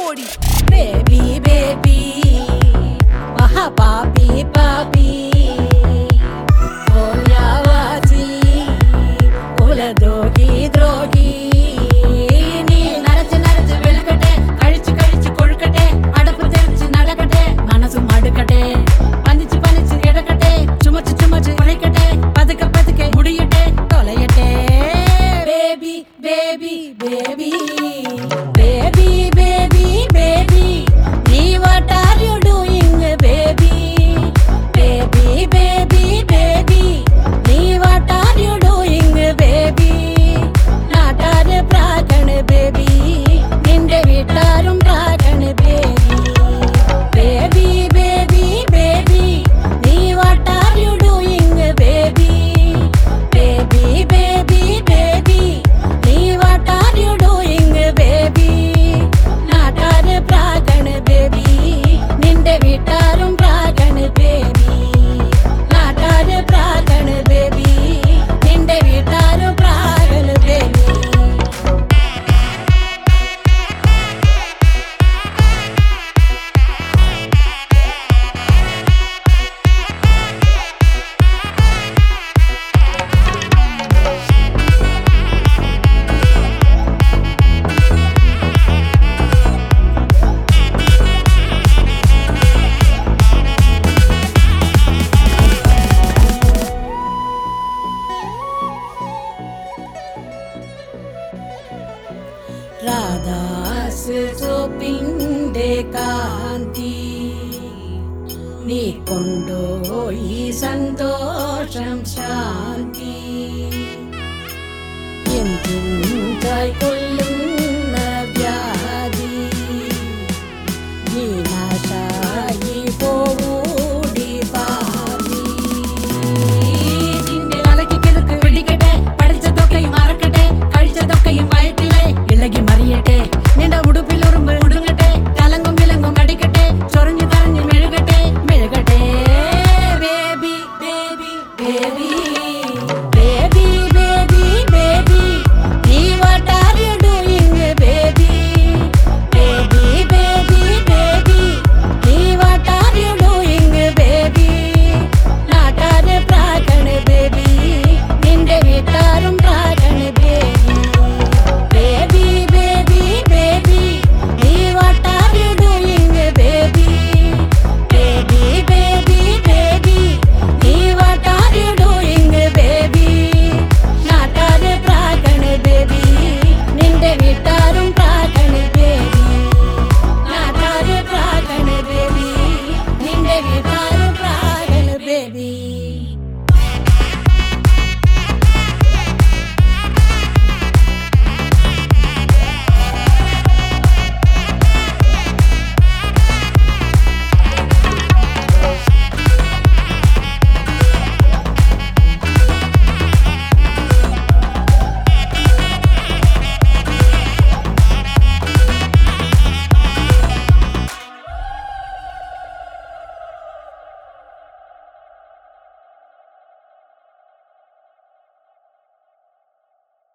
ഓടി baby baby മഹാപാപി പാപി ഓയാവാസി കുലദ്രോഹി ദ്രോഹി നീ നരച്ച് നരച്ച് വെളുക്കട്ടെ കഴിച്ച് കഴിച്ച് കൊഴുക്കട്ടെ അടപ്പ് തെറിച്ച് നടക്കട്ടെ മനസ്സും അടുക്കട്ടെ പനിച്ച് പനിച്ച് കിടക്കട്ടെ ചുമച്ച് ചുമച്ച് കുഴക്കട്ടെ പതുക്കെ പതുക്കെ മുടിയട്ടെ തൊലയട്ടെ baby baby baby baby baby baby nee what are you doing baby baby baby baby nee what are you doing baby naatare pragan baby ninde vittarum pragan baby baby baby baby nee what are you doing baby baby baby baby nee what are you doing baby നാട്ടാര് പ്രാഗണ് baby നിന്റെ വീട്ടാരും പ്രാഗണ് baby നാട്ടാര് പ്രാഗണ് baby നിന്റെ വീട്ടാരും പ്രാഗണ് baby Radhas സോപ്പിന്റെ കാന്തി നീ കൊണ്ടുപോയി സന്തോഷം ശാന്തി എന്തും